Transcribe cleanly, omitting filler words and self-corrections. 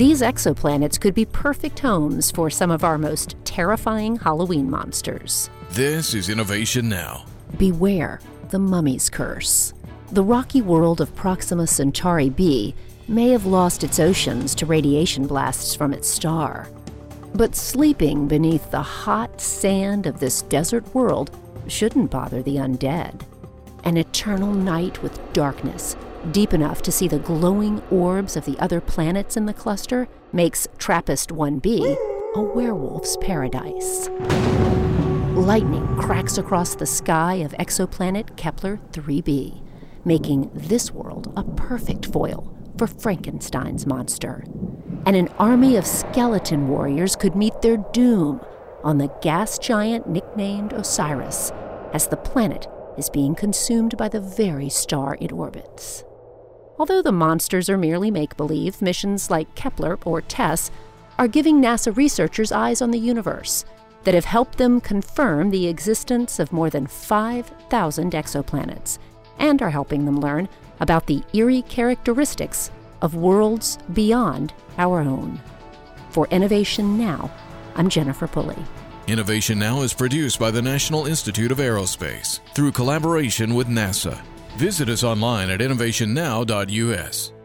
These exoplanets could be perfect homes for some of our most terrifying Halloween monsters. This is Innovation Now. Beware the mummy's curse. The rocky world of Proxima Centauri b may have lost its oceans to radiation blasts from its star. But sleeping beneath the hot sand of this desert world shouldn't bother the undead. An eternal night with darkness, deep enough to see the glowing orbs of the other planets in the cluster, makes TRAPPIST-1b a werewolf's paradise. Lightning cracks across the sky of exoplanet Kepler-3b, making this world a perfect foil for Frankenstein's monster. And an army of skeleton warriors could meet their doom on the gas giant nicknamed Osiris, as the planet is being consumed by the very star it orbits. Although the monsters are merely make-believe, missions like Kepler or TESS are giving NASA researchers eyes on the universe that have helped them confirm the existence of more than 5,000 exoplanets and are helping them learn about the eerie characteristics of worlds beyond our own. For Innovation Now, I'm Jennifer Pulley. Innovation Now is produced by the National Institute of Aerospace through collaboration with NASA. Visit us online at innovationnow.us.